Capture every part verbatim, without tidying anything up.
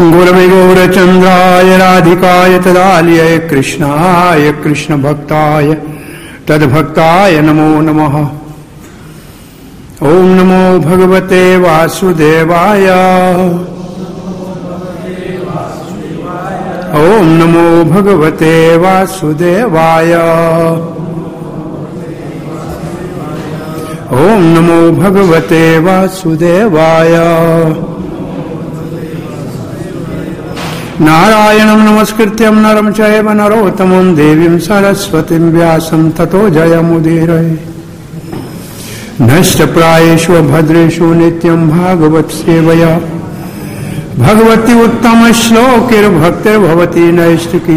गुरवे गौरचंद्राय राधिकाय तदालय कृष्णाय कृष्ण भक्ताय तद्भक्ताय नमो नमः। ओम नमो भगवते वासुदेवाय। ओम नमो भगवते वासुदेवाय। ओम नमो भगवते वासुदेवाय। नारायणं नमस्कृत्यं नरं चैव नरोत्तमं देवीं सरस्वतीं व्यासं ततो जयमुदीरये। नष्टप्रायेषु भद्रेषु नित्यं भागवत सेवया भगवती उत्तम श्लोकैर्भक्तिर्भवती नैष्टिकी।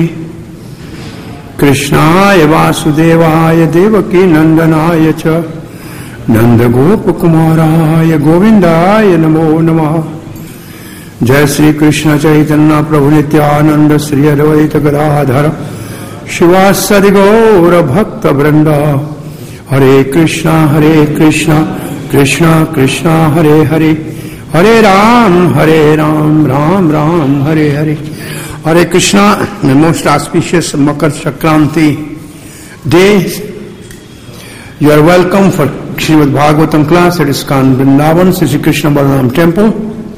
कृष्णाय वासुदेवाय देवकी नंदनाय च नंदगोपकुमाराय गोविंदाय नमो नमः। जय श्री कृष्ण चैतन्य प्रभु नित्यानंद श्री अद्वैत गदाधर शिवासदि गौर भक्त वृंद। हरे कृष्णा हरे कृष्णा कृष्णा कृष्णा हरे हरे हरे राम हरे राम राम राम हरे हरे। हरे Krishna. The most auspicious Makar Sankranti day. You are welcome for Srimad Bhagavatam class at ISKCON Vrindavan, Sri Krishna Balaram Temple.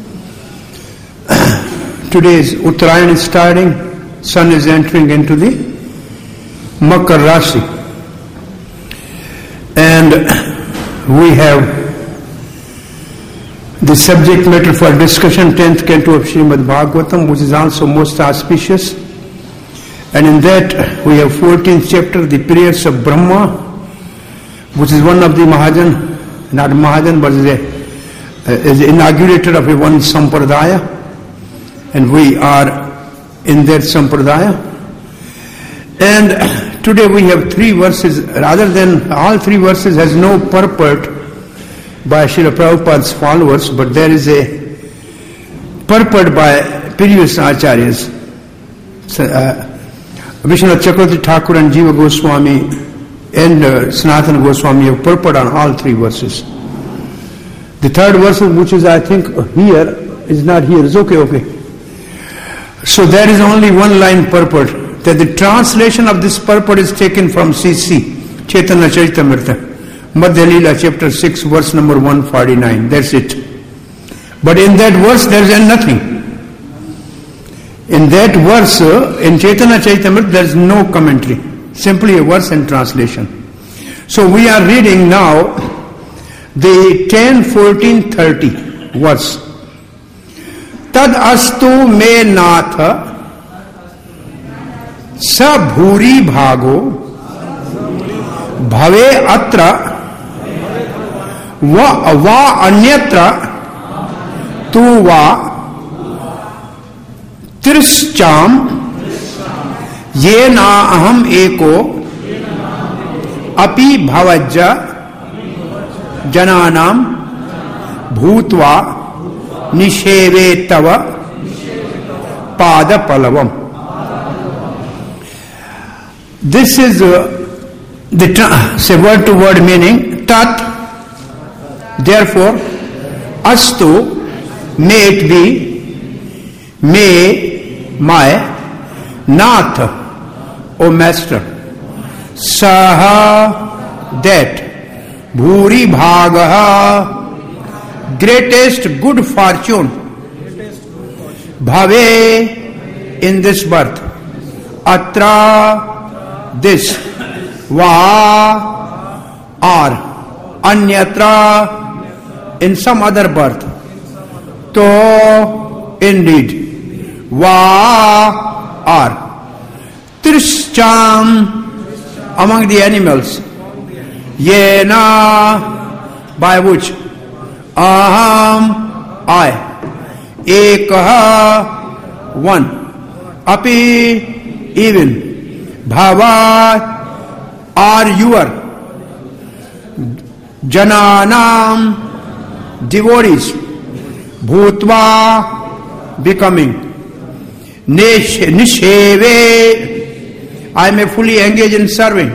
Today is Uttarayan is starting. Sun is entering into the Makar Rashi. And we have the subject matter for discussion, tenth canto of Srimad Bhagavatam, which is also most auspicious. And in that we have fourteenth chapter, the prayers of Brahma, which is one of the Mahajan, not Mahajan, but is, a, is the inaugurator of a one Sampradaya. And we are in that Sampradaya. And today we have three verses, rather than all three verses has no purport by Srila Prabhupada's followers, but there is a purport by previous acharyas. So, uh, Vishwanath Chakravarti Thakur and Jiva Goswami and uh, Sanatana Goswami have purport on all three verses. The third verse, which is I think here, is not here. It's okay, okay. So there is only one line purport. That the translation of this purport is taken from C C, Chaitanya Charitamrita, Madhya Leela chapter six, verse number one forty-nine. That's it. But in that verse there is nothing. In that verse, in Chaitanya Charitamrita, there is no commentary. Simply a verse and translation. So we are reading now the ten, fourteen, thirty verse. Tad astu me nath स भूरि भागो भवे अत्र वा अन्यत्र तु वा तिरश्चाम ये न अहम एको अपि भवज्ज जनानां भूत्वा निषेवे तव पादपल्लवम्. This is uh, the tra- say word to word meaning. Tat, therefore, astu, may it be, may, my, nath, O master, saha, that, bhuri bhagaha, greatest good fortune, bhave, in this birth, atra, this, va, or, anyatra, in some other birth, to, indeed, va, or, trishcham, among the animals, yena, by which, aham, I, ekaha, one, api, even, bhava, are your, jananam, devotees, bhutva, becoming, nisheve, I may fully engage in serving,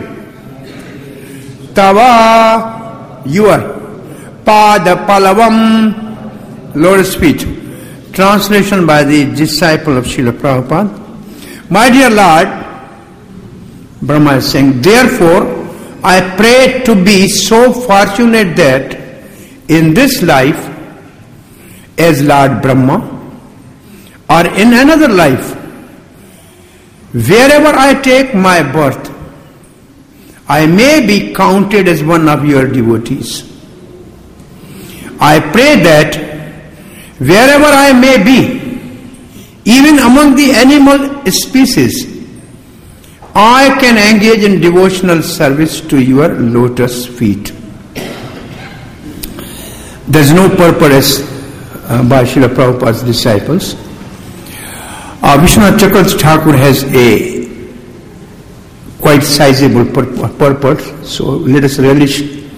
tava, your, pada palavam, Lord's feet, translation by the disciple of Srila Prabhupada. My dear Lord, Brahma is saying, therefore, I pray to be so fortunate that in this life, as Lord Brahma, or in another life, wherever I take my birth, I may be counted as one of your devotees. I pray that wherever I may be, even among the animal species, I can engage in devotional service to your lotus feet. There is no purpose uh, by Srila Prabhupada's disciples. Uh, Vishwanath Chakravarti Thakur has a quite sizable pur- purport, so let us relish.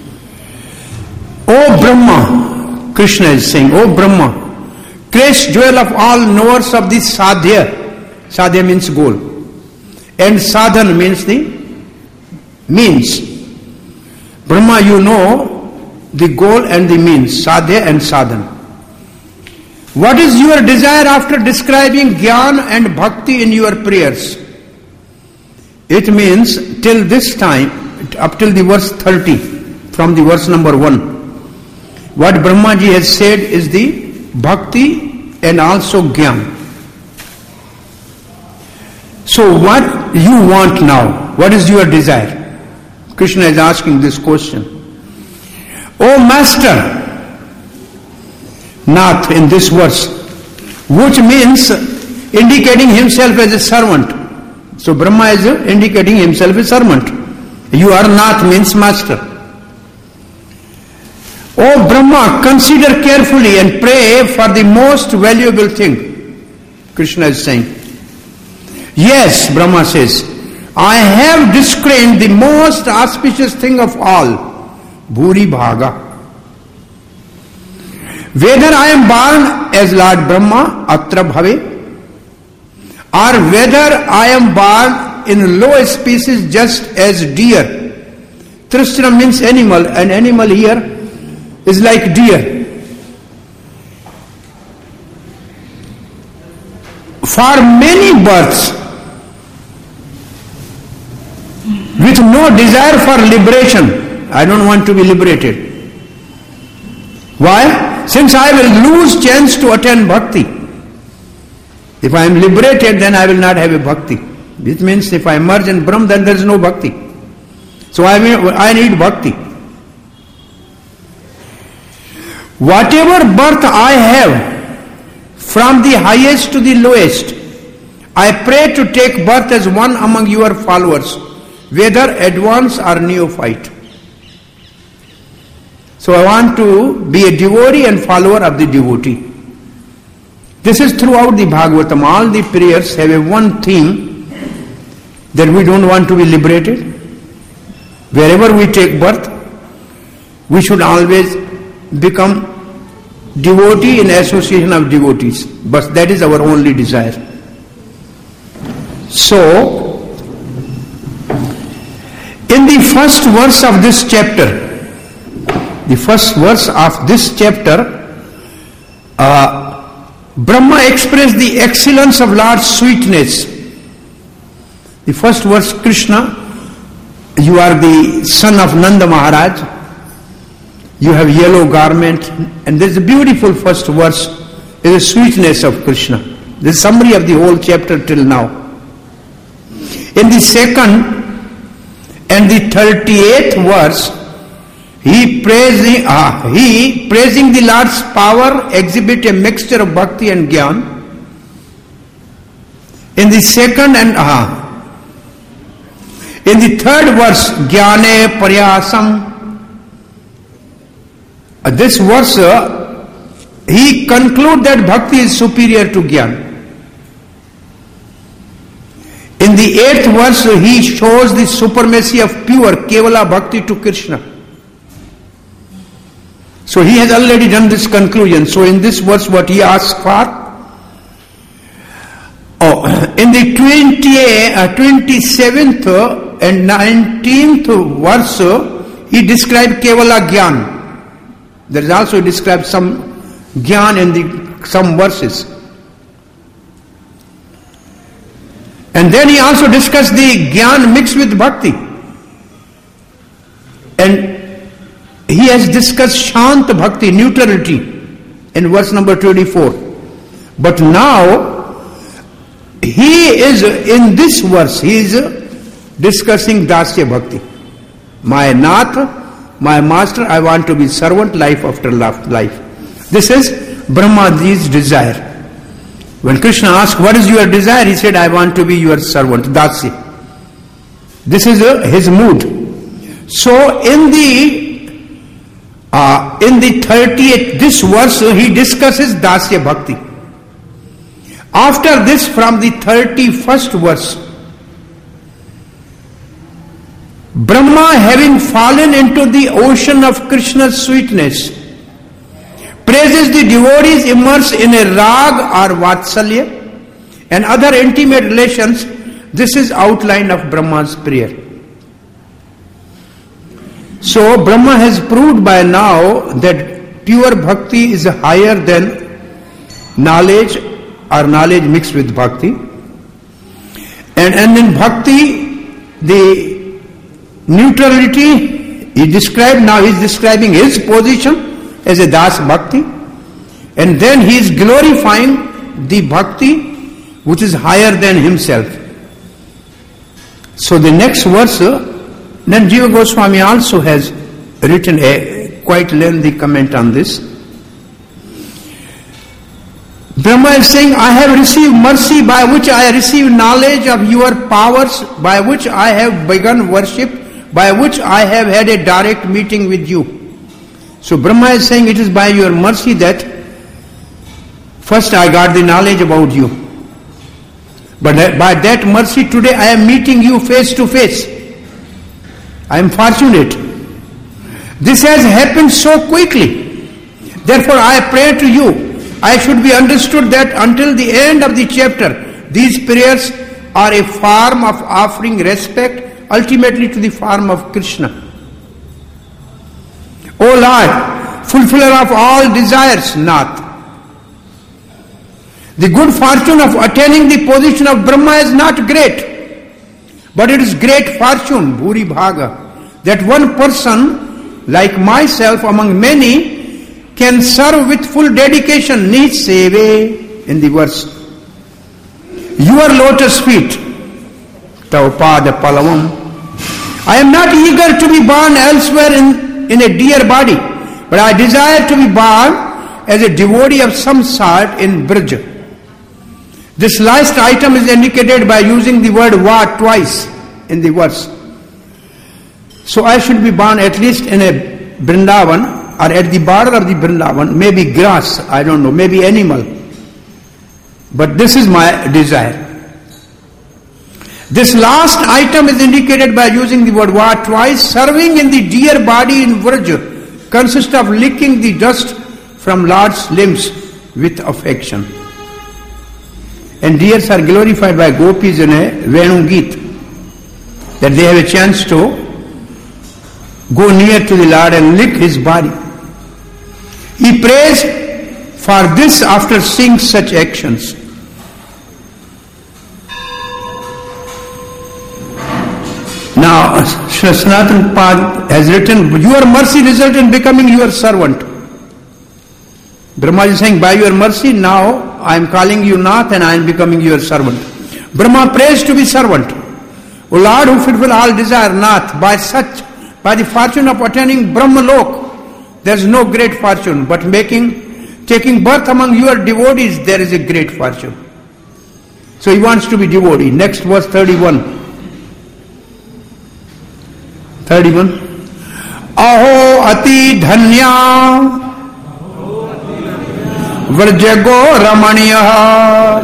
O Brahma, Krishna is saying, O Brahma, crest jewel of all knowers of the sadhya. Sadhya means goal. And sadhan means the means. Brahma, you know the goal and the means, sadhya and sadhan. What is your desire after describing jnana and bhakti in your prayers? It means till this time, up till the verse thirty, from the verse number one. What Brahmaji has said is the bhakti and also jnana. So what you want now? What is your desire? Krishna is asking this question. O Master, Nath in this verse, which means indicating himself as a servant. So Brahma is indicating himself as a servant. You are Nath means master. O Brahma, consider carefully and pray for the most valuable thing. Krishna is saying. Yes, Brahma says, I have discerned the most auspicious thing of all, Bhuri Bhaga. Whether I am born as Lord Brahma, Atra Bhave, or whether I am born in low species just as deer. Trishna means animal, and animal here is like deer. For many births, with no desire for liberation, I don't want to be liberated. Why? Since I will lose chance to attain bhakti. If I am liberated, then I will not have a bhakti. Which means if I merge in Brahm, then there is no bhakti. So I mean, I need bhakti. Whatever birth I have, from the highest to the lowest, I pray to take birth as one among your followers, whether advanced or neophyte. So I want to be a devotee and follower of the devotee. This is throughout the Bhagavatam. All the prayers have a one theme, that we don't want to be liberated. Wherever we take birth, we should always become devotee in association of devotees. But that is our only desire. So, in the first verse of this chapter, the first verse of this chapter, uh, Brahma expressed the excellence of Lord's sweetness. The first verse, Krishna, you are the son of Nanda Maharaj, you have yellow garment, and there is a beautiful first verse, is the sweetness of Krishna. This is summary of the whole chapter till now. In the second and the thirty-eighth verse, He praising, ah, he praising the Lord's power exhibit a mixture of bhakti and jnana. In the second and ah, in the third verse, jnane paryasam. Uh, this verse, uh, he conclude that bhakti is superior to jnana. In the eighth verse, he shows the supremacy of pure kevala bhakti to Krishna. So he has already done this conclusion. So in this verse, what he asks for? Oh, in the twentieth, uh, twenty-seventh and nineteenth verse, he described Kevala Gyan. There is also described some Gyan in the some verses. And then he also discussed the Gyan mixed with Bhakti. And he has discussed Shant Bhakti, neutrality, in verse number twenty-four. But now, he is, in this verse, he is discussing Dasya Bhakti. My Nath, my master, I want to be servant life after life. This is Brahmaji's desire. When Krishna asked, what is your desire? He said, I want to be your servant, Dasi. This is uh, his mood. So in the uh, in the thirtieth, this verse, uh, he discusses Dasya Bhakti. After this, from the thirty-first verse, Brahma, having fallen into the ocean of Krishna's sweetness, praises the devotees immersed in a rag or vatsalya and other intimate relations. This is outline of Brahma's prayer. So Brahma has proved by now that pure bhakti is higher than knowledge or knowledge mixed with bhakti. And, and in bhakti, the neutrality he described, now he is describing his position as a Das Bhakti, and then he is glorifying the Bhakti which is higher than himself. So the next verse, then Jiva Goswami also has written a quite lengthy comment on this. Brahma is saying, I have received mercy by which I receive knowledge of your powers, by which I have begun worship, by which I have had a direct meeting with you. So Brahma is saying, it is by your mercy that first I got the knowledge about you. But by that mercy today I am meeting you face to face. I am fortunate. This has happened so quickly. Therefore I pray to you, I should be understood that until the end of the chapter, these prayers are a form of offering respect ultimately to the form of Krishna. O Lord, fulfiller of all desires, Nath. The good fortune of attaining the position of Brahma is not great, but it is great fortune, Bhuri Bhaga, that one person like myself among many can serve with full dedication, Nij Seve, in the verse. Your lotus feet, Taupada Palavam. I am not eager to be born elsewhere in, in a dear body, but I desire to be born as a devotee of some sort in Braj. This last item is indicated by using the word Va twice in the verse. So I should be born at least in a Vrindavan, or at the border of the Vrindavan, maybe grass, I don't know, maybe animal. But this is my desire. This last item is indicated by using the word Va twice. Serving in the dear body in Vraj consists of licking the dust from Lord's limbs with affection. And deers are glorified by gopis in a Venu Geet, that they have a chance to go near to the Lord and lick his body. He prays for this after seeing such actions. Now, Sri Sanatana Pad has written, your mercy resulted in becoming your servant. Brahma is saying, by your mercy, now I am calling you Nath and I am becoming your servant. Brahma prays to be servant. O Lord, who fulfill all desire, Nath, by such, by the fortune of attaining Brahma Lok, there is no great fortune, but making, taking birth among your devotees, there is a great fortune. So he wants to be devotee. Next verse thirty-one. thirty-one. Aho ati dhanya vrjago ramaniya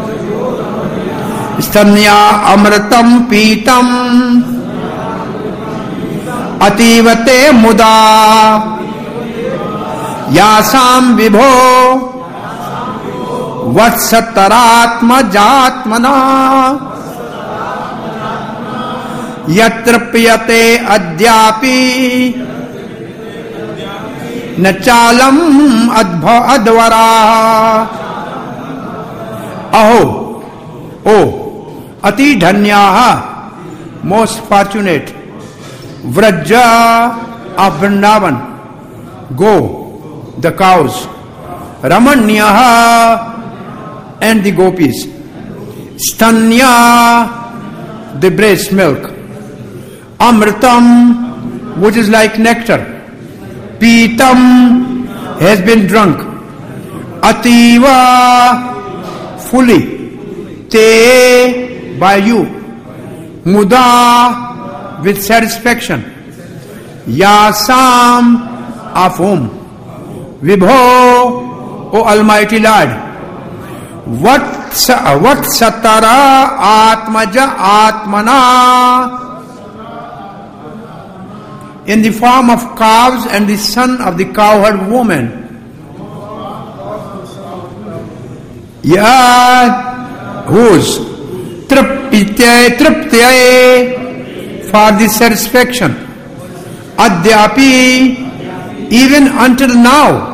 stanya amritam pitam ativate muda Yasam vibho vatsataratma jatmana yatra piyate adyapi nachalam adbha advara Aho, oh, ati dhanyaha, most fortunate. Vraja of Vrindavan, go, the cows. Ramanyaha, and the gopis. Stanya, the breast milk. Amritam, which is like nectar. Pitam, has been drunk. Ativa, fully. Te, by you. Muda, with satisfaction. Yasam, of whom. Vibho, O Almighty Lord. What, what satara atmaja atmana, in the form of calves and the son of the cowherd woman. Ya, whose? Triptyaye, triptyaye, for the satisfaction. Adyapi, even until now.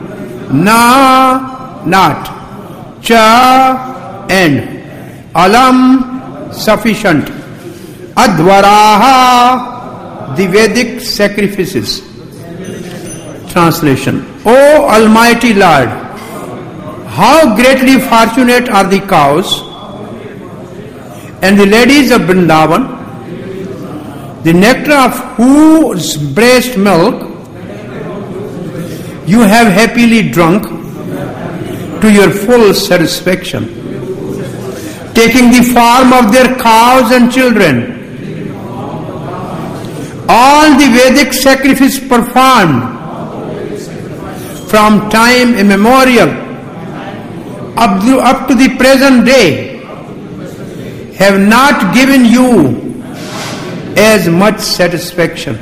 Na, not. Cha, and. Alam, sufficient. Advaraha, the Vedic sacrifices. Translation. O Almighty Lord, how greatly fortunate are the cows and the ladies of Vrindavan, the nectar of whose breast milk you have happily drunk to your full satisfaction, taking the form of their cows and children. All the Vedic sacrifice performed from time immemorial up to, up to the present day have not given you as much satisfaction.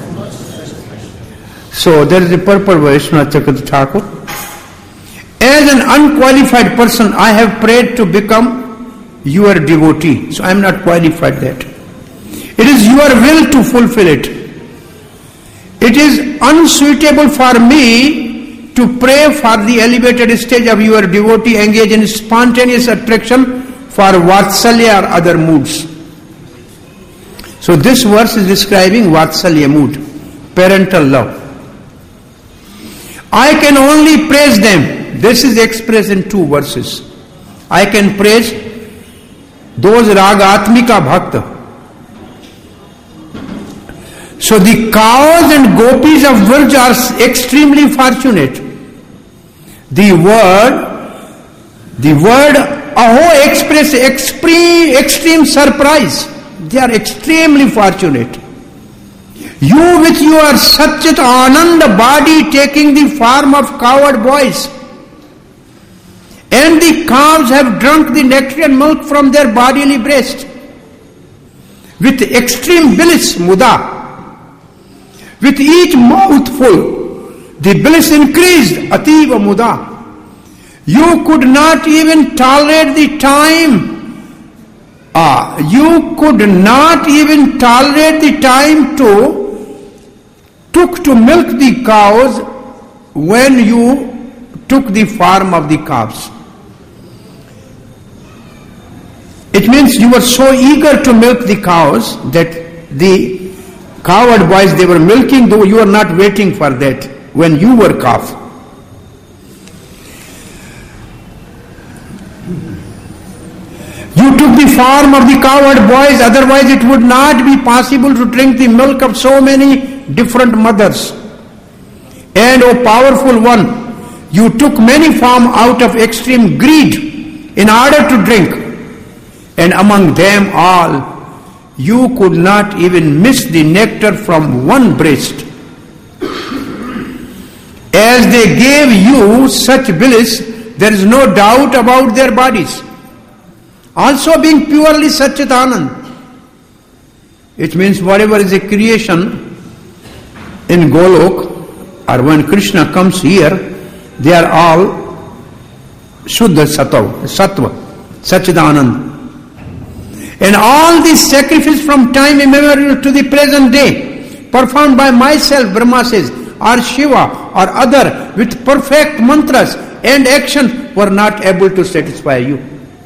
So there is a purport by Vishwanath Chakravarti Thakur. As an unqualified person, I have prayed to become your devotee. So I am not qualified that. It is your will to fulfill it. It is unsuitable for me to pray for the elevated stage of your devotee engaged in spontaneous attraction for Vatsalya or other moods. So this verse is describing Vatsalya mood, parental love. I can only praise them. This is expressed in two verses. I can praise those Ragatmika Bhakta. So the cows and gopis of Vraj are extremely fortunate. The word, the word aho express extreme, extreme surprise. They are extremely fortunate. You with your Satchit Ananda body taking the form of cowherd boys, and the cows have drunk the nectar milk from their bodily breast with extreme bliss, muda. With each mouthful, the bliss increased, ativa muda. You could not even tolerate the time. Ah, you could not even tolerate the time to took to milk the cows when you took the form of the calves. It means you were so eager to milk the cows that the cowherd boys, they were milking, though you were not waiting for that when you were calf. You took the form of the cowherd boys, otherwise it would not be possible to drink the milk of so many different mothers. And O powerful one, you took many forms out of extreme greed in order to drink, and among them all, you could not even miss the nectar from one breast. As they gave you such bliss, there is no doubt about their bodies also being purely Satchit Anand. It means whatever is a creation in Golok, or when Krishna comes here, they are all Shuddha Sattva, Sattva, Satchit Anand. And all these sacrifice from time immemorial to the present day, performed by myself, Brahma says, or Shiva, or other, with perfect mantras and action, were not able to satisfy you.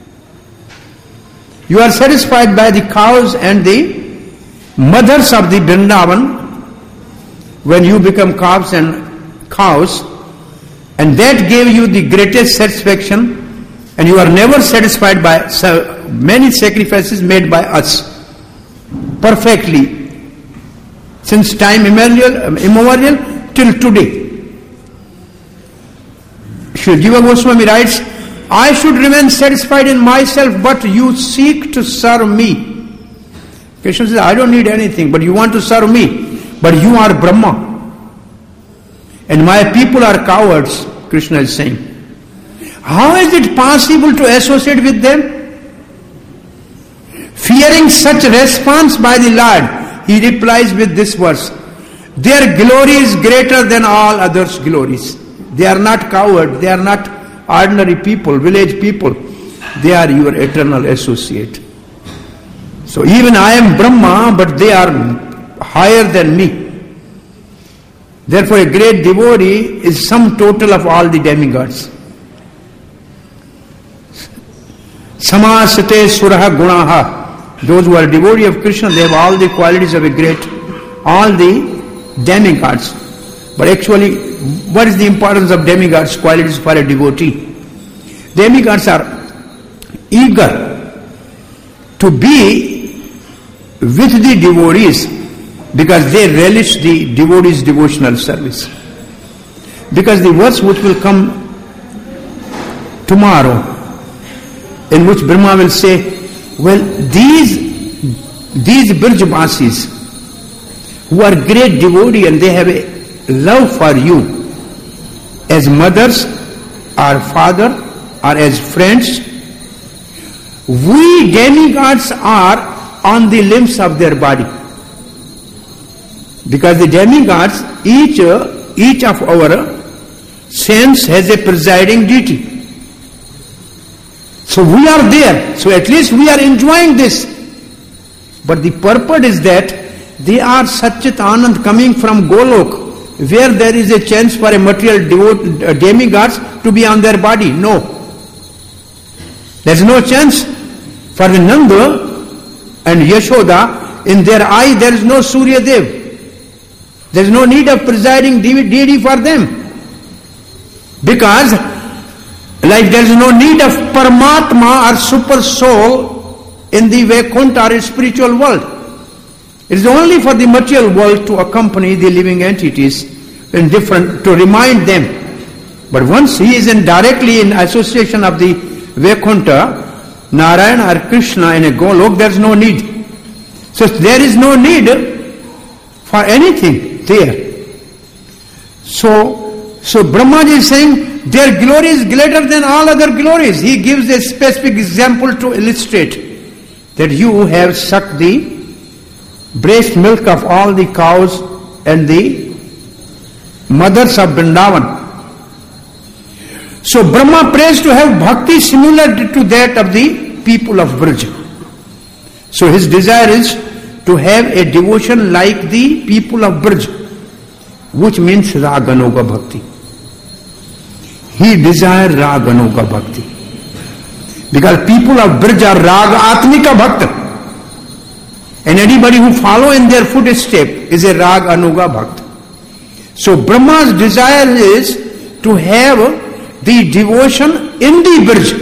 You are satisfied by the cows and the mothers of the Vrindavan when you become calves and cows, and that gave you the greatest satisfaction, and you are never satisfied by many sacrifices made by us perfectly since time immemorial, immemorial till today. Srila Jiva Goswami writes, I should remain satisfied in myself, but you seek to serve me. Krishna says, I don't need anything, but you want to serve me. But you are Brahma. And my people are cowards, Krishna is saying. How is it possible to associate with them? Fearing such response by the Lord, he replies with this verse, their glory is greater than all others' glories. They are not cowards, they are not ordinary people, village people. They are your eternal associate. So even I am Brahma, but they are higher than me. Therefore a great devotee is sum total of all the demigods. Samasate suraha gunaha. Those who are devotee of Krishna, they have all the qualities of a great, all the demigods. But actually, what is the importance of demigods' qualities for a devotee? Demigods are eager to be with the devotees because they relish the devotees' devotional service. Because the verse which will come tomorrow, in which Brahma will say, well, these these Brajvasis who are great devotee and they have a love for you as mothers or father or as friends, we demigods are on the limbs of their body. Because the demigods, each, each of our sense has a presiding deity. So we are there. So at least we are enjoying this. But the purport is that they are Satchit Anand coming from Golok, where there is a chance for a material devote, uh, demigods to be on their body. No. There is no chance. For the Nanda and Yashoda, in their eye there is no Surya Dev. There is no need of presiding deity for them. Because like there is no need of Paramatma or super soul in the Vaikuntha or spiritual world. It is only for the material world to accompany the living entities in different, to remind them. But once he is in directly in association of the Vaikuntha, Narayana or Krishna in a Golok, there is no need. So there is no need for anything there. So, so Brahmaji is saying their glory is greater than all other glories. He gives a specific example to illustrate that you have sucked the breast milk of all the cows and the mothers of Vrindavan. So Brahma prays to have bhakti similar to that of the people of Braj. So his desire is to have a devotion like the people of Braj, which means Raganuga Bhakti. He desired Raganuga Bhakti. Because people of Braj are Raga Atmika Bhakta. And anybody who follow in their footstep is a Raganuga Bhakta. So Brahma's desire is to have the devotion in the Braj,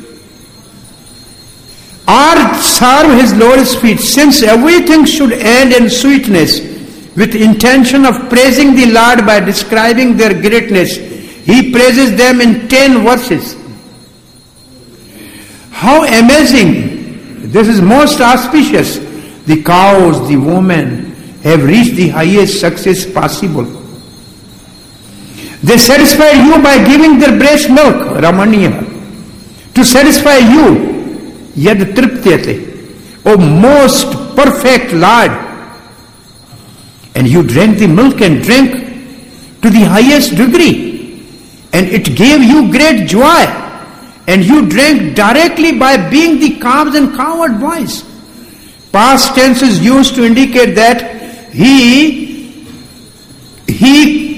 or serve his Lord's feet, since everything should end in sweetness. With intention of praising the Lord by describing their greatness, he praises them in ten verses. How amazing! This is most auspicious. The cows, the women have reached the highest success possible. They satisfy you by giving their breast milk, Ramaniya. To satisfy you, Yad Triptyate, O most perfect Lord. And you drank the milk and drank to the highest degree. And it gave you great joy. And you drank directly by being the calves and coward boys. Past tense is used to indicate that he, he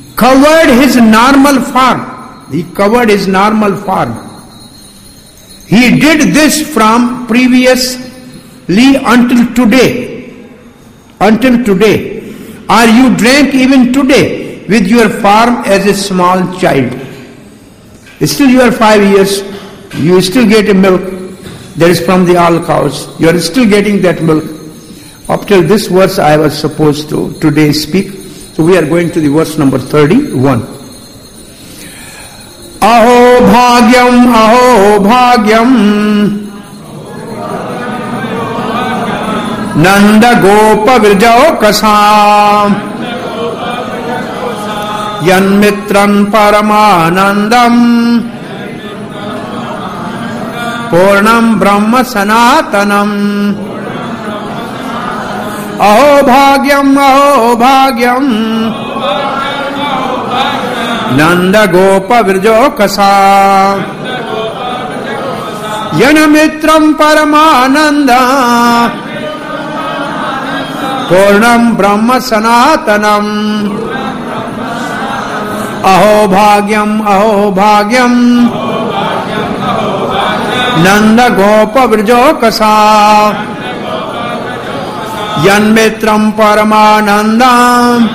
covered his normal form. He covered his normal form. He did this from previously until today. Until today. Or you drank even today with your farm as a small child. Still you are five years, you still get a milk that is from the all cows. You are still getting that milk. Up till this verse I was supposed to today speak. So we are going to the verse number thirty-one. Aho bhagyam, aho bhagyam, Nanda gopa virjao kasam, Yan mitran paramanandam, Purnam brahma sanatanam. Aho bhagyam, aho bhagyam, Nanda gopa virjo kasa, Yana mitram paramananda, Purnam brahma sanatanam. Aho bhagyam, aho bhagyam, Nanda gopa virjo kasa, Yan mitram paramanandam,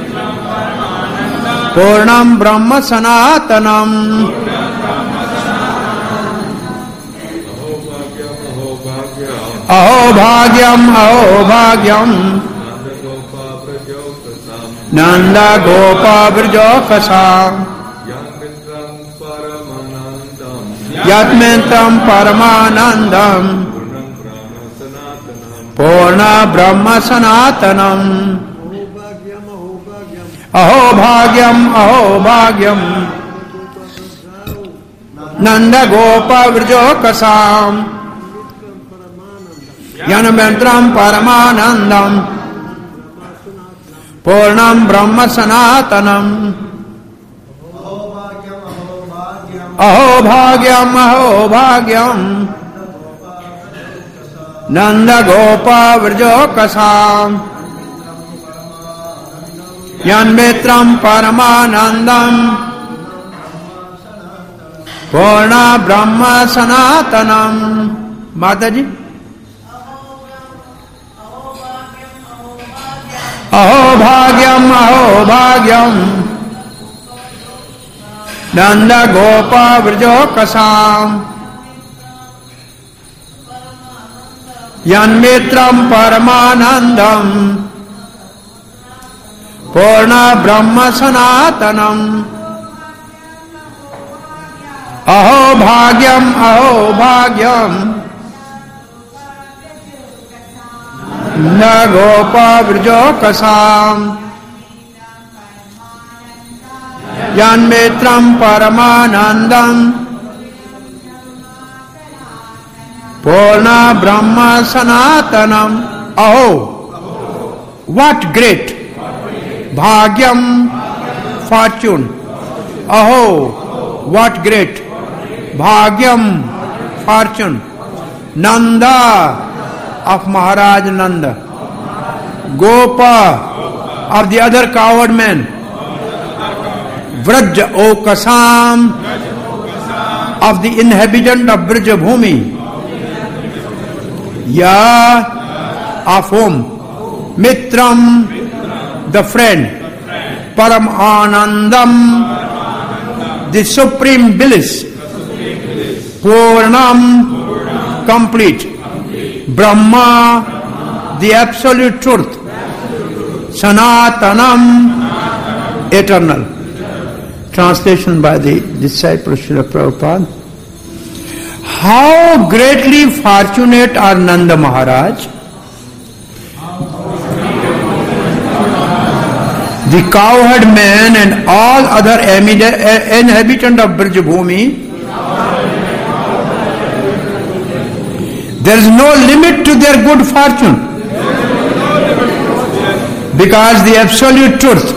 Purnam brahma sanatanam. Aho bhagyam, aho bhagyam, Nanda gopa virjo kasam, Yat mitram paramanandam, Purna brahma sanatanam. Aho bhagyam, aho bhagyam, Nanda gopa virjo kasam, Yana mitram paramanandam, Purnam brahma sanatanam. Aho bhagyam, aho bhagyam, Nanda gopa virjo kasam, Yan mitram paramanandam, Purna brahma sanatanam. Mataji. Aho bhagyam, aho bhagyam, Nanda gopa virjo kasam, Yan mitram paramanandam, Purna brahma sanatanam. Aho bhagyam, aho bhagyam, Nanda gopa virjo kasam, Yan mitram paramanandam, Purna brahma sanatanam. Aho, what great bhagyam, fortune. Aho, what great bhagyam, fortune. Nanda of Maharaj Nanda, Gopa of the other coward men, Vraj o Kasam of the inhabitant of Brija Bhumi, Ya of whom, Mitram the friend, Param Anandam the supreme bliss, Purnam complete, Brahma the absolute truth, Sanatanam eternal. Translation by the disciple Srila Prabhupada. How greatly fortunate are Nanda Maharaj, the cowherd man and all other inhabitants of Brij Bhumi. There is no limit to their good fortune, because the absolute truth,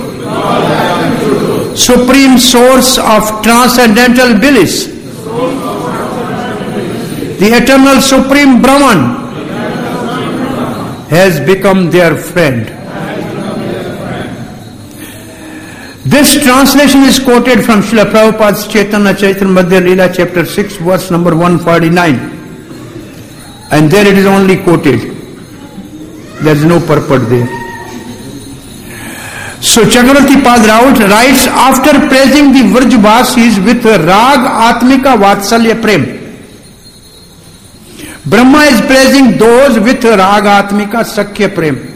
supreme source of transcendental bliss, the eternal supreme Brahman, has become their friend. This translation is quoted from Srila Prabhupada's Chaitanya Charitamrita Leela chapter six verse number one forty-nine, and there it is only quoted. There is no purport there. So Chakravarti Pad Raut writes, after praising the Vrajvasis with Rag Atmika Vatsalya Prem, Brahma is praising those with Rag Atmika Sakya Prem.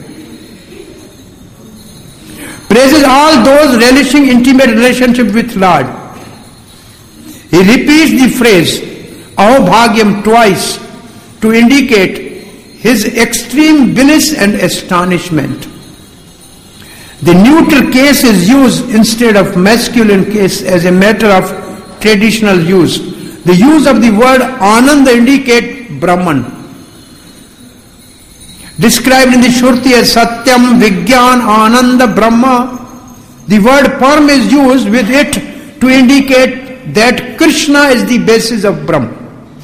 Praises all those relishing intimate relationship with Lord. He repeats the phrase Ahobhagyam twice to indicate his extreme bliss and astonishment. The neuter case is used instead of masculine case as a matter of traditional use. The use of the word Ananda indicate Brahman. Described in the Shruti as Satyam, Vigyan, Ananda, Brahma, the word Param is used with it to indicate that Krishna is the basis of Brahma.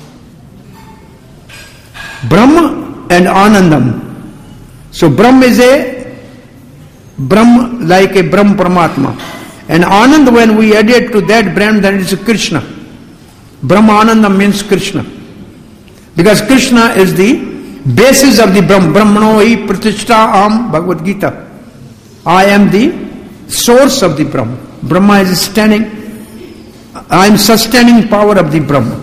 Brahma and Anandam. So Brahma is a Brahma like a Brahma Paramatma. And Anand, when we add it to that Brahma, then it is Krishna. Brahma Anandam means Krishna. Because Krishna is the basis of the Brahma. Brahmano hi pratishtha am, Bhagavad Gita. I am the source of the Brahma. Brahma is standing. I am sustaining power of the Brahma.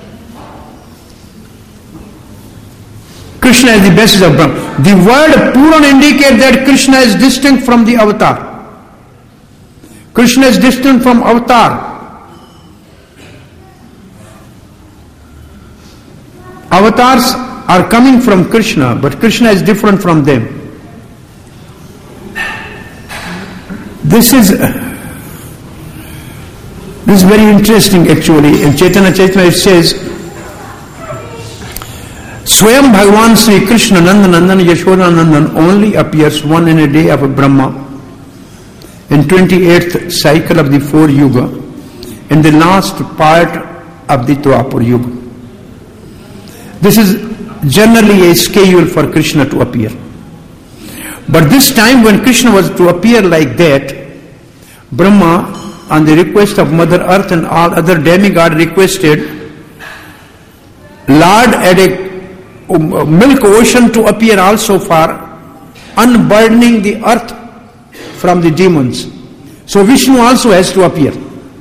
Krishna is the basis of Brahma. The word Puran indicates that Krishna is distinct from the avatar. Krishna is distinct from avatar. Avatars are coming from Krishna, but Krishna is different from them. This is this is very interesting actually. In Chaitanya Charitamrita it says, Swayam Bhagavan Sri Krishna Nandan Nandan Yashoda Nandan only appears one in a day of a Brahma in twenty-eighth cycle of the four Yuga, in the last part of the Dwapar Yuga. This is generally a schedule for Krishna to appear. But this time when Krishna was to appear like that, Brahma, on the request of Mother Earth and all other demigods, requested Lord at a milk ocean to appear also for unburdening the earth from the demons. So Vishnu also has to appear.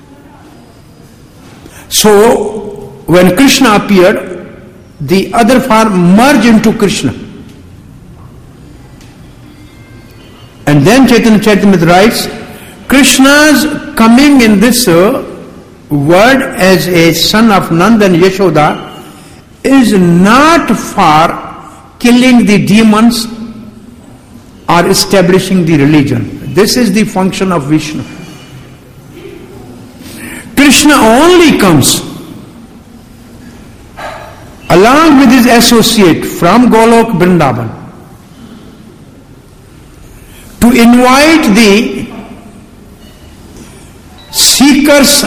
So when Krishna appeared, the other form merged into Krishna. And then Chaitanya Charitamrita writes, Krishna's coming in this uh, world as a son of Nanda and Yashoda is not for killing the demons or establishing the religion. This is the function of Vishnu. Krishna only comes along with his associate from Golok Vrindavan to invite the seekers,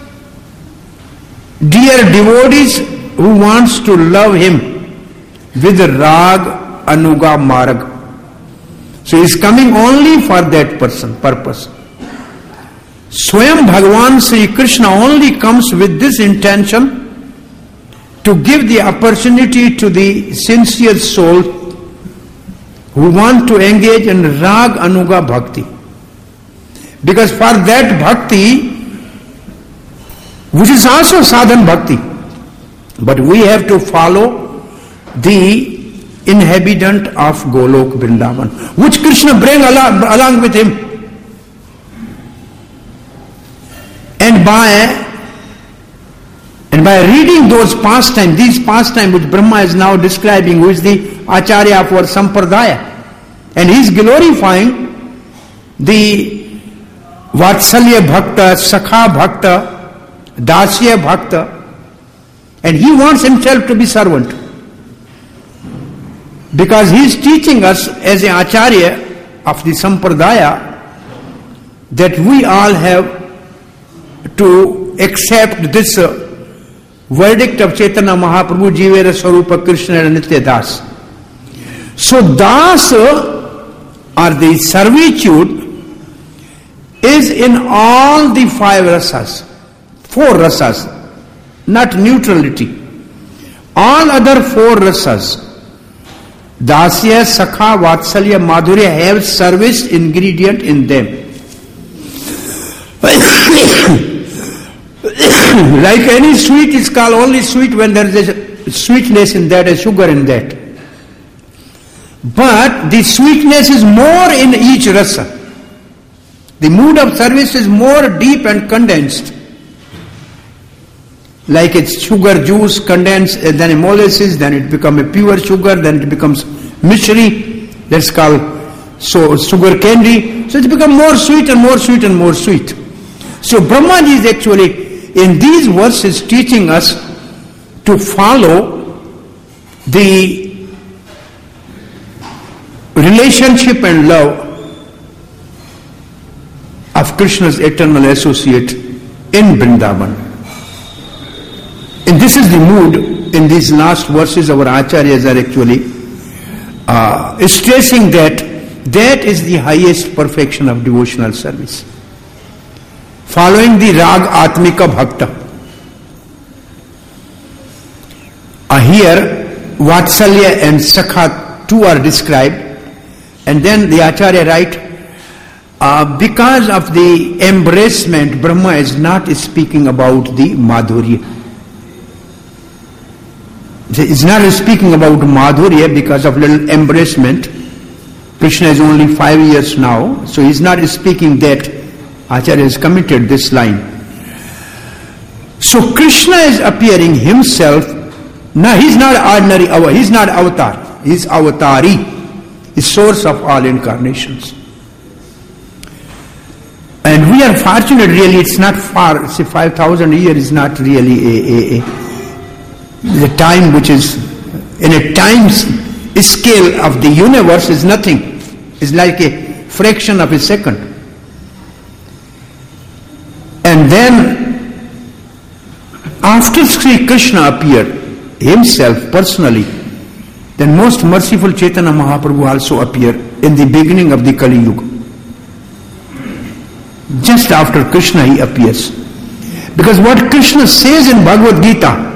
dear devotees who wants to love him with Rag Anuga Marg. So he is coming only for that person, purpose. Swayam Bhagavan Sri Krishna only comes with this intention to give the opportunity to the sincere soul who want to engage in Rag Anuga Bhakti. Because for that Bhakti, which is also sadhan Bhakti, but we have to follow the inhabitant of Golok Vrindavan, which Krishna bring along, along with him. And by And by reading those pastimes, these pastimes which Brahma is now describing, who is the Acharya of our Sampradaya, and he is glorifying the Vatsalya Bhakta, Sakha Bhakta, Dasya Bhakta, and he wants himself to be servant. Because he is teaching us as an Acharya of the Sampradaya that we all have to accept this uh, verdict of Chaitanya Mahaprabhu, Jivera Swarupa Krishna and Nitya Das. So Das, or the servitude, is in all the five rasas, four rasas, not neutrality. All other four rasas, dasya, sakha, vatsalya, madhurya, have service ingredient in them. Like any sweet is called only sweet when there is a sweetness in that, a sugar in that. But the sweetness is more in each rasa. The mood of service is more deep and condensed. Like it's sugar juice condensed, then a molasses, then it becomes a pure sugar, then it becomes mishri, that's called so sugar candy. So it becomes more sweet and more sweet and more sweet. So Brahmaji is actually in these verses teaching us to follow the relationship and love of Krishna's eternal associate in Vrindavan. And this is the mood in these last verses our acharyas are actually uh, stressing that that is the highest perfection of devotional service. Following the Rag Atmika Bhakta. Uh, here Vatsalya and Sakha two are described, and then the Acharya write, uh, because of the embracement, Brahma is not speaking about the Madhurya. It's not speaking about Madhurya because of little embracement. Krishna is only five years now, so he's not speaking that. Acharya has committed this line. So Krishna is appearing himself. Now he's not ordinary, he's not avatar, he's avatari, the source of all incarnations. And we are fortunate really, it's not far, say five thousand years is not really a, a, a the time which is, in a time scale of the universe is nothing. It's like a fraction of a second. And then, after Sri Krishna appeared himself personally, then most merciful Chaitanya Mahaprabhu also appeared in the beginning of the Kali Yuga. Just after Krishna he appears. Because what Krishna says in Bhagavad Gita,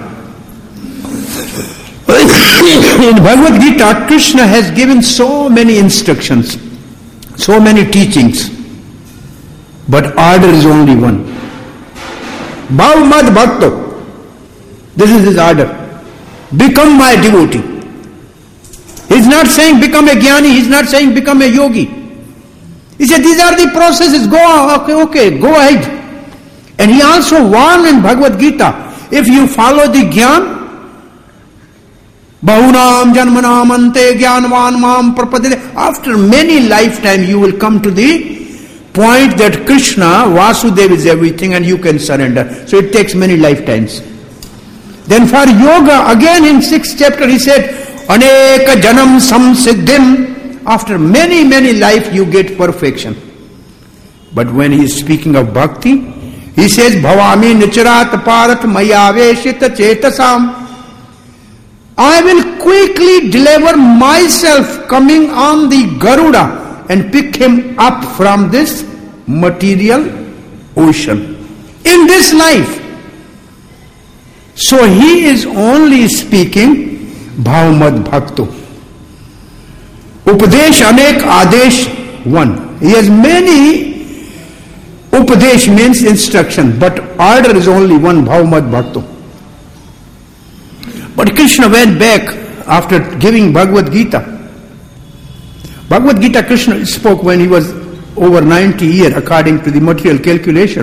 in Bhagavad Gita, Krishna has given so many instructions, so many teachings, but order is only one. Bhav Mad Bhakto. This is his order. Become my devotee. He's not saying become a jnani, he's not saying become a yogi. He said these are the processes, go, okay, okay, go ahead. And he also warned in Bhagavad Gita, if you follow the jnana, Bahunam janmanam ante jnanvan mam prapadite. After many lifetime you will come to the point that Krishna, Vasudeva is everything and you can surrender. So it takes many lifetimes. Then for yoga, again in sixth chapter he said, Aneka janam samsiddhim. After many, many life you get perfection. But when he is speaking of bhakti, he says, Bhavami nicharat parat mayaveshita chetasam. I will quickly deliver myself coming on the Garuda and pick him up from this material ocean. In this life. So he is only speaking Bhavamad Bhakto. Upadesh Anek Adesh one. He has many. Upadesh means instruction, but order is only one, Bhavamad Bhakto. But Krishna went back after giving Bhagavad Gita. Bhagavad Gita Krishna spoke when he was over ninety years according to the material calculation.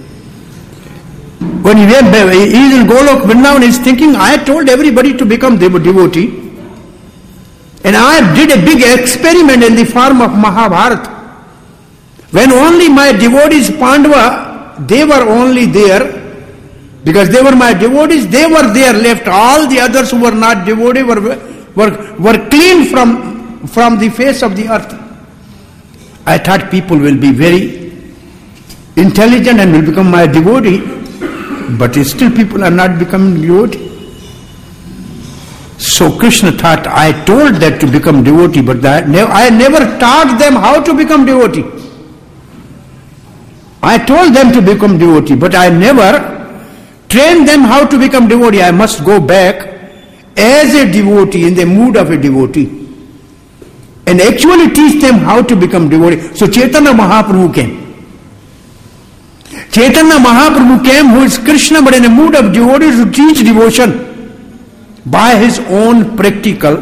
When he went back, he is in Golok Vrindavan, he is thinking, I told everybody to become devotee. And I did a big experiment in the form of Mahabharata. When only my devotees Pandava, they were only there. Because they were my devotees, they were there left. All the others who were not devotees were, were, were clean from, from the face of the earth. I thought people will be very intelligent and will become my devotee, but still people are not becoming devotee. So Krishna thought, I told that to become devotee, but that I never taught them how to become devotee. I told them to become devotee, but I never trained them how to become devotee. I must go back as a devotee, in the mood of a devotee, and actually teach them how to become devotee. So Chaitanya Mahaprabhu came. Chaitanya Mahaprabhu came, who is Krishna, but in a mood of devotee, to teach devotion by his own practical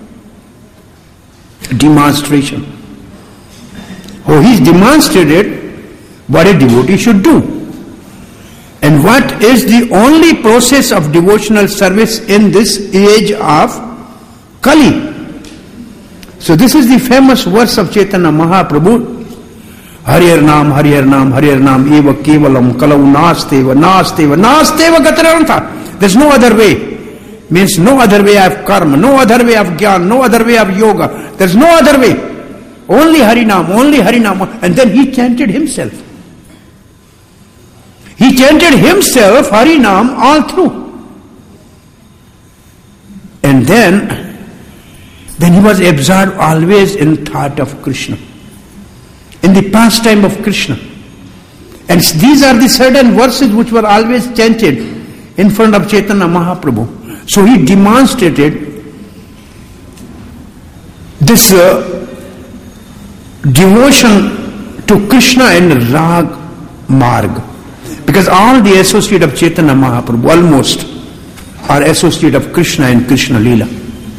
demonstration. Oh, he's demonstrated what a devotee should do. And what is the only process of devotional service in this age of Kali? So this is the famous verse of Chaitanya Mahaprabhu. Hariyar Nam, Hariyar Nam, Hariyar Nam, Eva Kevalam, Kalau Nasteva, Nasteva, Nasteva Gataranta. There's no other way. Means no other way of karma, no other way of jnana, no other way of yoga. There's no other way. Only Harinam, only Harinam. And then he chanted himself. He chanted himself Harinam all through. And then, then he was absorbed always in thought of Krishna, in the pastime of Krishna. And these are the certain verses which were always chanted in front of Chaitanya Mahaprabhu. So he demonstrated this uh, devotion to Krishna and Rag Marg. Because all the associate of Chaitanya Mahaprabhu almost are associate of Krishna and Krishna Leela.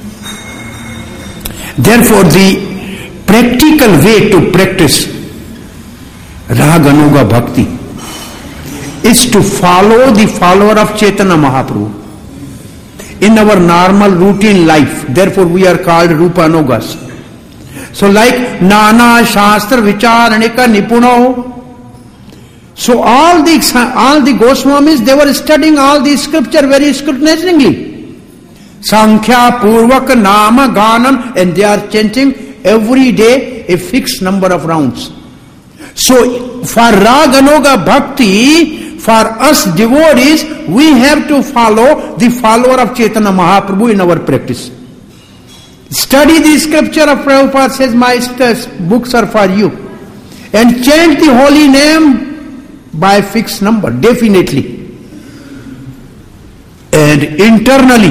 Therefore the practical way to practice Rag Anuga Bhakti is to follow the follower of Chaitanya Mahaprabhu in our normal routine life. Therefore we are called Rupa Anugas. So like Nana Shastra Vicharanika Nipuno. So all the all the Goswamis, they were studying all the scripture very scrutinizingly. Sankhya Purvak Nama Ganam, and they are chanting every day a fixed number of rounds. So for Rag Anuga Bhakti, for us devotees, we have to follow the follower of Chaitanya Mahaprabhu in our practice. Study the scripture of Prabhupada, says, my books are for you. And chant the holy name by fixed number, definitely. And internally,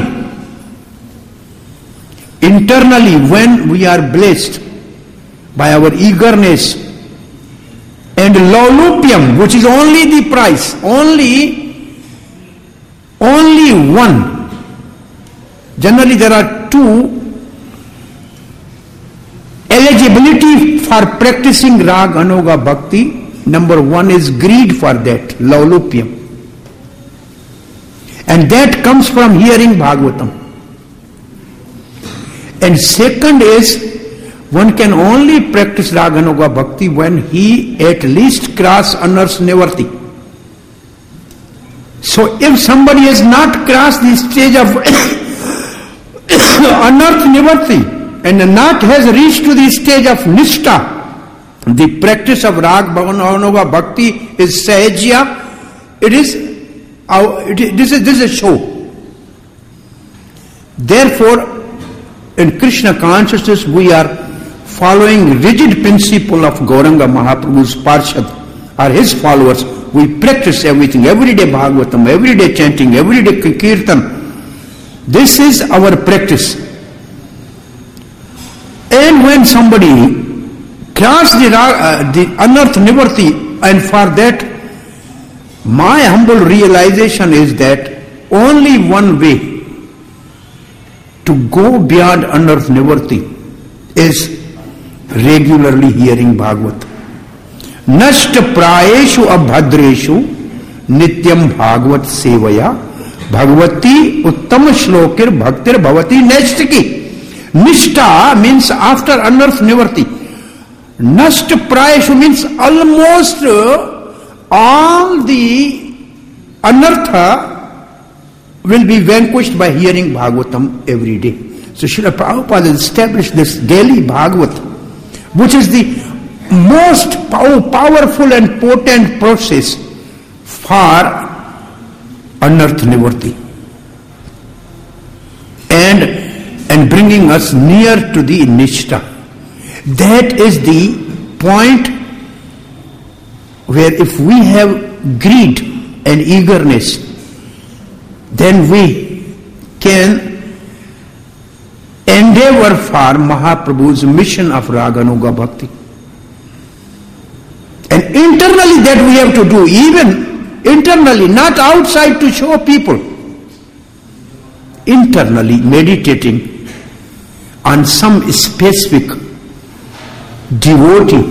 internally when we are blessed by our eagerness and laulupium, which is only the price, only, only one. Generally there are two eligibility for practicing Rag Anuga Bhakti. Number one is greed for that, laulupium. And that comes from hearing Bhagavatam. And second is, one can only practice Rag Anuga Bhakti when he at least cross Anarth Nivarti. So if somebody has not crossed the stage of Anarth Nivarti and not has reached to the stage of Nishtha, the practice of Rag Anuga Bhakti is Sahajya. It is, it is, this is, this is a show. Therefore, in Krishna consciousness, we are following rigid principle of Gauranga Mahaprabhu's Parshad, or his followers. We practice everything, everyday Bhagavatam, everyday chanting, everyday Kirtan. This is our practice. And when somebody cross the, uh, the Anarth Nivarti, and for that, my humble realization is that only one way to go beyond Anarth Nivarti is regularly hearing Bhagavat. Nashta prayeshu abhadreshu nityam Bhagavat sevaya bhagavati uttama shlokir bhaktir bhavati neshtiki. Nishta means after Anarth Nivarti. Nashta prayeshu means almost all the anartha will be vanquished by hearing Bhagavatam every day. So Srila Prabhupada established this daily Bhagavat, which is the most powerful and potent process for Anarth Nivarti and, and bringing us near to the Nishtha. That is the point where if we have greed and eagerness, then we can endeavor for Mahaprabhu's mission of Raganuga Bhakti. And internally that we have to do, even internally, not outside to show people. Internally meditating on some specific devotee.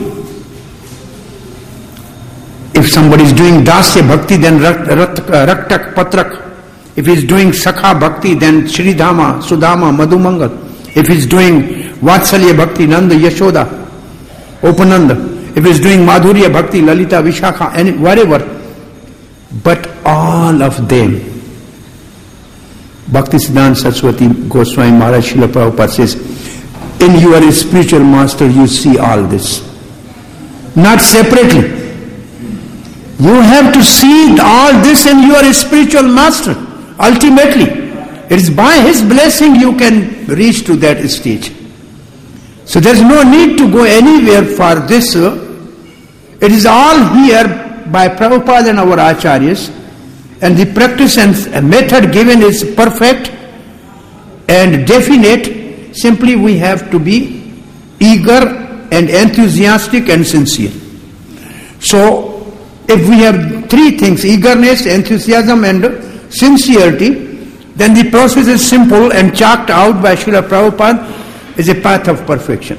If somebody is doing Dasya Bhakti, then Raktak Patrak. If he is doing Sakha Bhakti, then Sridhama, Sudama, Madhumangal. If he is doing Vatsalya Bhakti, Nanda, Yashoda, Upananda. If he is doing Madhurya Bhakti, Lalita, Vishakha, and whatever. But all of them, Bhaktisiddhanta Saraswati Goswami Maharaj Srila Prabhupada says, in your spiritual master you see all this. Not separately. You have to see all this in your spiritual master. Ultimately, it is by his blessing you can reach to that stage. So there is no need to go anywhere for this. It is all here by Prabhupada and our Acharyas, and the practice and method given is perfect and definite. Simply we have to be eager and enthusiastic and sincere. So if we have three things, eagerness, enthusiasm and sincerity, then the process is simple and chalked out by Srila Prabhupada as a path of perfection.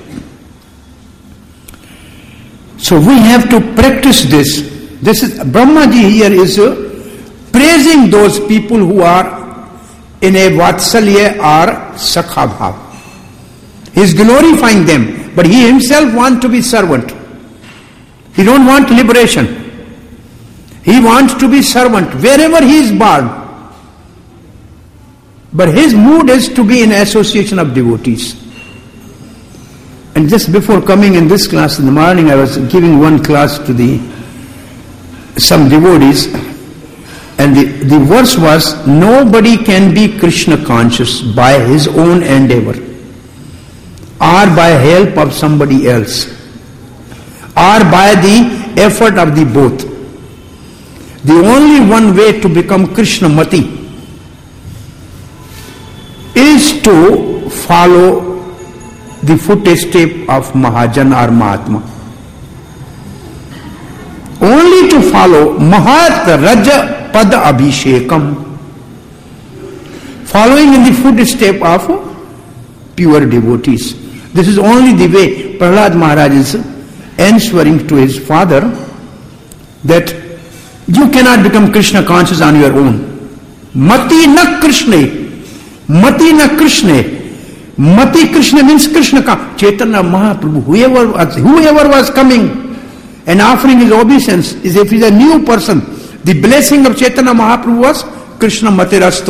So we have to practice this. This is Brahmaji here is uh, praising those people who are in a Vatsalya or Sakha Bhav. He is glorifying them, but he himself wants to be servant. He don't want liberation. He wants to be servant wherever he is born. But his mood is to be in association of devotees. And just before coming in this class in the morning, I was giving one class to the some devotees, and the, the verse was, nobody can be Krishna conscious by his own endeavor or by help of somebody else or by the effort of the both. The only one way to become Krishna Mati is to follow the footstep of Mahajan or Mahatma. Only to follow Mahat Raja Pada Abhishekam, following in the footstep of pure devotees. This is only the way Prahlad Maharaj is answering to his father that you cannot become Krishna conscious on your own. Mati na Krishna. Mati na Krishna. Mati Krishna means Krishna. Chaitanya Mahaprabhu, whoever was, whoever was coming and offering his obeisance, is if he is a new person, the blessing of Chaitanya Mahaprabhu was Krishna Mati Rastu.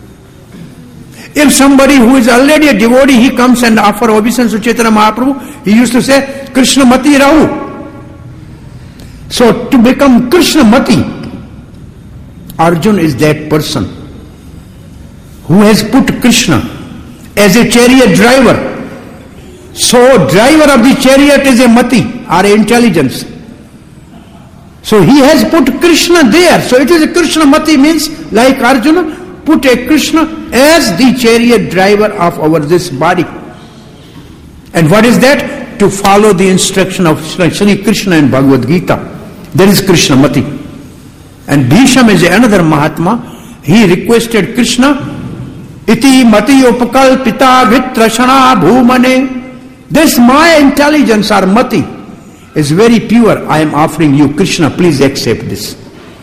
If somebody who is already a devotee, he comes and offers obeisance to Chaitanya Mahaprabhu, he used to say Krishna Mati Rahu. So to become Krishna Mati, Arjun is that person who has put Krishna as a chariot driver. So driver of the chariot is a Mati or intelligence. So he has put Krishna there. So it is a Krishna Mati means like Arjuna put a Krishna as the chariot driver of our this body. And what is that? To follow the instruction of Shri Krishna in Bhagavad Gita. There is Krishna Mati. And Bhisham is another Mahatma. He requested Krishna, Iti Mati Upakalpita Vitrashana Bhumane. This my intelligence or Mati is very pure. I am offering you, Krishna, please accept this.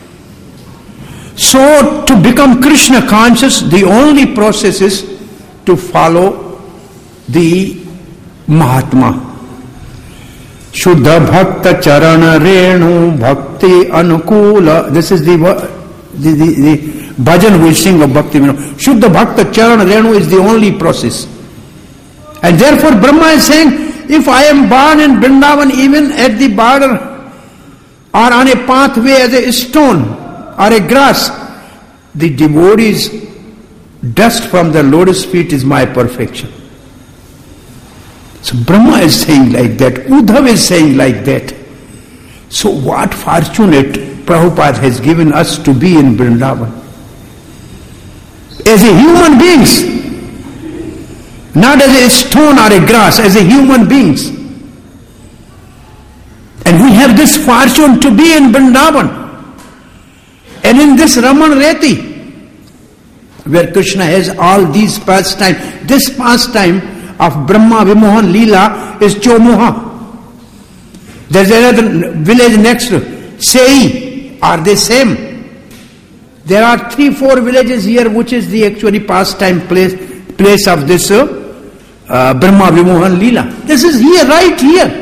So to become Krishna conscious, the only process is to follow the Mahatma. Shuddha Bhakta Charana Renu Bhakti Anukula. This is the the, the, the bhajan we sing of Bhakti. Shuddha Bhakta Charana Renu is the only process. And therefore Brahma is saying, if I am born in Vrindavan, even at the border or on a pathway as a stone or a grass, the devotee's dust from the lotus feet is my perfection. So Brahma is saying like that, Uddhav is saying like that. So what fortunate Prabhupada has given us to be in Vrindavan. As a human beings, not as a stone or a grass, as a human beings. And we have this fortune to be in Vrindavan. And in this Raman Reti, where Krishna has all these pastimes, this pastime of Brahma Vimohan Leela is Chomoha. There's another village next to Sei. Are they same? There are three, four villages here which is the actually pastime place, place of this uh, uh, Brahma Vimohan Leela. This is here, right here.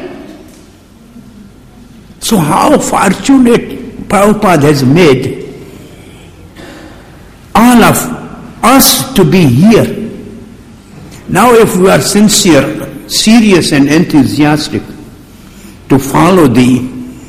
So how fortunate Prabhupada has made all of us to be here. Now if we are sincere, serious and enthusiastic to follow the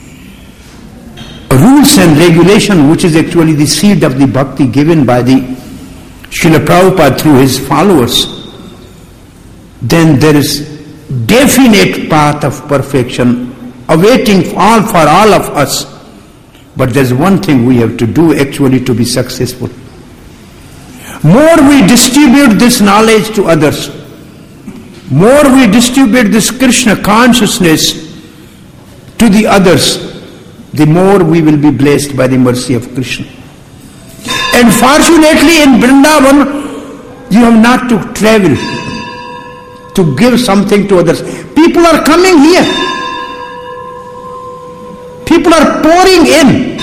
rules and regulation which is actually the seed of the bhakti given by the Srila Prabhupada through his followers, then there is definite path of perfection awaiting all for all of us. But there's one thing we have to do actually to be successful. More we distribute this knowledge to others, more we distribute this Krishna consciousness to the others, the more we will be blessed by the mercy of Krishna. And fortunately in Vrindavan, you have not to travel to give something to others. People are coming here. People are pouring in.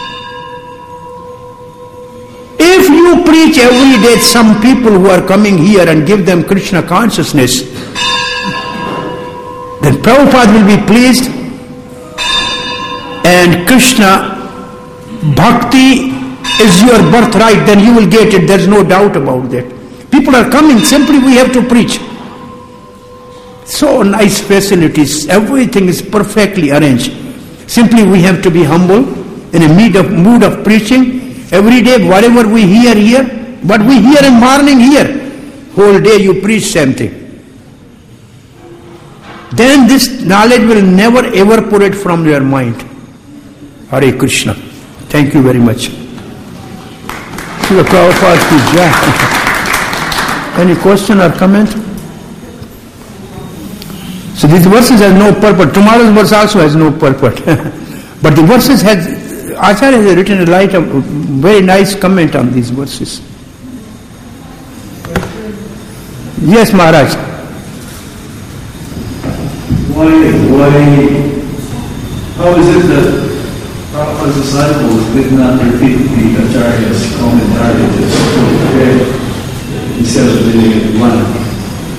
If you preach every day some people who are coming here and give them Krishna consciousness, then Prabhupada will be pleased and Krishna bhakti is your birthright, then you will get it. There's no doubt about that. People are coming, simply we have to preach. So nice facilities, everything is perfectly arranged. Simply we have to be humble in a mood of, mood of preaching. Every day whatever we hear here, what we hear in morning here, whole day you preach same thing. Then this knowledge will never evaporate from your mind. Hare Krishna. Thank you very much. Srila Prabhupada ki jai. Any question or comment? So these verses have no purport. Tomorrow's verse also has no purport. But the verses has, Acharya has written a light, a very nice comment on these verses. Yes, Maharaj. Why, why, how is it that Prabhupada's disciples did not repeat the Acharya's commentary instead of reading one?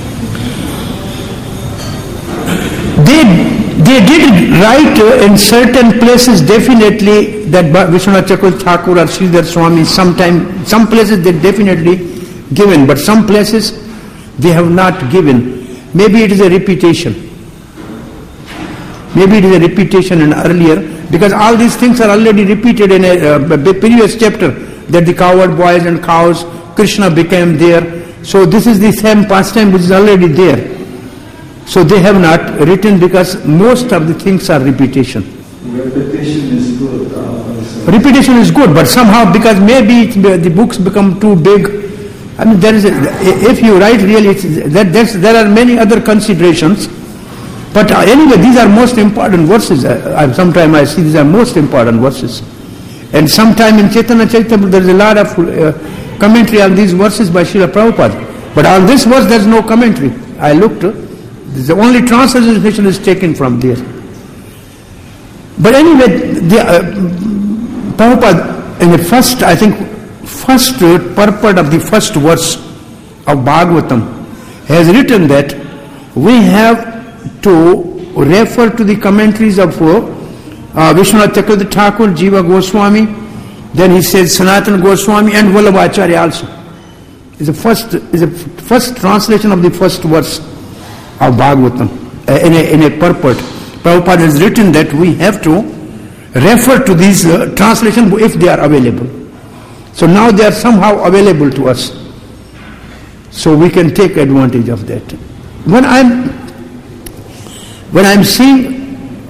They, they did write uh, in certain places definitely that Vishwanath Chakravarti Thakur or Sridhar Swami, sometime, some places they definitely given, but some places they have not given. Maybe it is a repetition. Maybe it is a repetition in earlier, because all these things are already repeated in a uh, previous chapter, that the cowherd boys and cows, Krishna became there. So this is the same pastime which is already there. So they have not written because most of the things are repetition. Repetition is good. Uh, repetition is good, but somehow because maybe it, the books become too big. I mean, there is a, if you write really, it's, that there are many other considerations. But uh, anyway, these are most important verses. Uh, Sometimes I see these are most important verses. And sometime in Chaitanya Charitamrita there is a lot of uh, commentary on these verses by Srila Prabhupada. But on this verse there is no commentary. I looked. Uh, The only translation is taken from there. But anyway, the, uh, Prabhupada, in the first, I think, first uh, purport of the first verse of Bhagavatam, has written that we have to refer to the commentaries of uh, uh, Vishwanath Chakravarti Thakur, Jiva Goswami, then he says Sanatana Goswami and Vallabhacharya also. Is the first is the first translation of the first verse of Bhagavatam, uh, in, a, in a purport. Prabhupada has written that we have to refer to these uh, translations if they are available. So now they are somehow available to us. So we can take advantage of that. When I'm when I'm seeing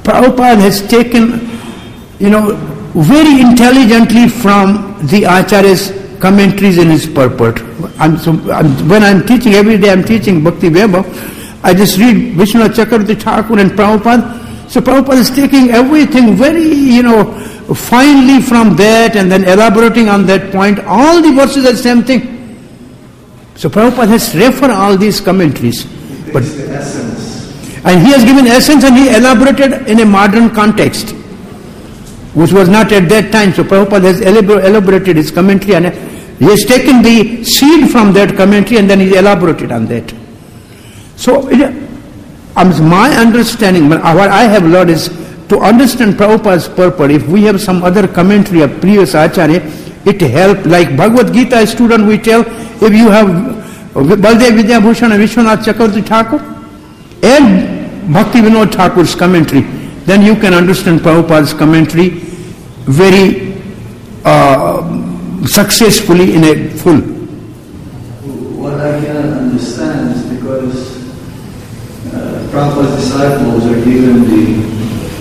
Prabhupada has taken, you know, very intelligently from the Acharya's commentaries in his purport. I'm, so, I'm, when I'm teaching, every day I'm teaching Bhakti Vaibhav, I just read Vishwanath Chakravarti Thakur and Prabhupada. So Prabhupada is taking everything very, you know, finely from that and then elaborating on that point. All the verses are the same thing. So Prabhupada has referred all these commentaries. But, the essence. and he has given essence and he elaborated in a modern context, which was not at that time. So Prabhupada has elabor- elaborated his commentary and he has taken the seed from that commentary and then he elaborated on that. So it, um, my understanding, what I have learned is to understand Prabhupada's purport. If we have some other commentary of previous Acharya, it helps. Like Bhagavad Gita student, we tell, if you have Baldev Vidyabhushan and Vishwanath Chakravarti Thakur and Bhakti Vinod Thakur's commentary, then you can understand Prabhupada's commentary very uh, successfully in a full. What I cannot understand is because uh, Prabhupada's disciples are given the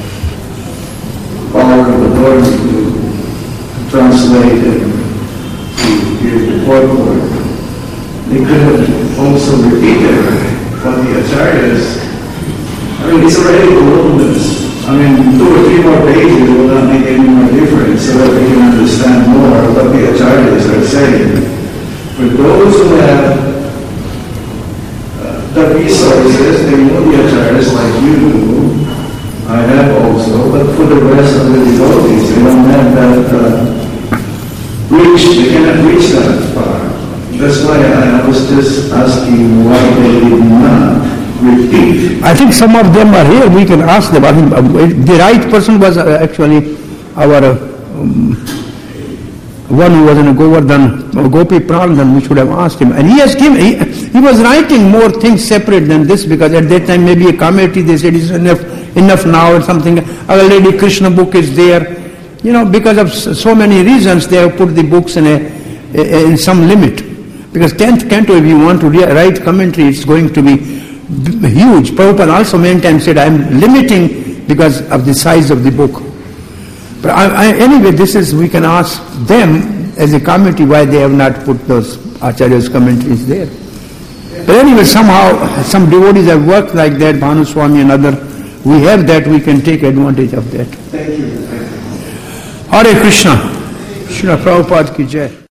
power of authority to translate and to give the purport. They could have also repeated what the Acharyas. I mean, it's already voluminous. I mean, two or three more pages will not make any more difference so that we can understand more what the Acharyas are saying. For those who have uh, the resources, they know the Acharyas like you do. I have also, but for the rest of the devotees, they don't have that uh, reach, they cannot reach that far. That's why I was just asking why they did not repeat. I think some of them are here, we can ask them. I think uh, the right person was uh, actually our uh, um, one who was in a Govardhan, uh, Gopi Prandan, we should have asked him. And he has given, he, he was writing more things separate than this, because at that time maybe a committee, they said it's enough, enough now or something. Our Lady Krishna book is there. You know, because of so many reasons, they have put the books in a, a in some limit. Because tenth canto, if you want to re- write commentary, it's going to be b- huge. Prabhupada also many times said, I am limiting because of the size of the book. But I, I, anyway, this is, we can ask them as a committee why they have not put those Acharya's commentaries there. But anyway, somehow, some devotees have worked like that, Bhanu Swami and other. We have that, we can take advantage of that. Thank you. Hare Krishna. Srila Prabhupada ki jai.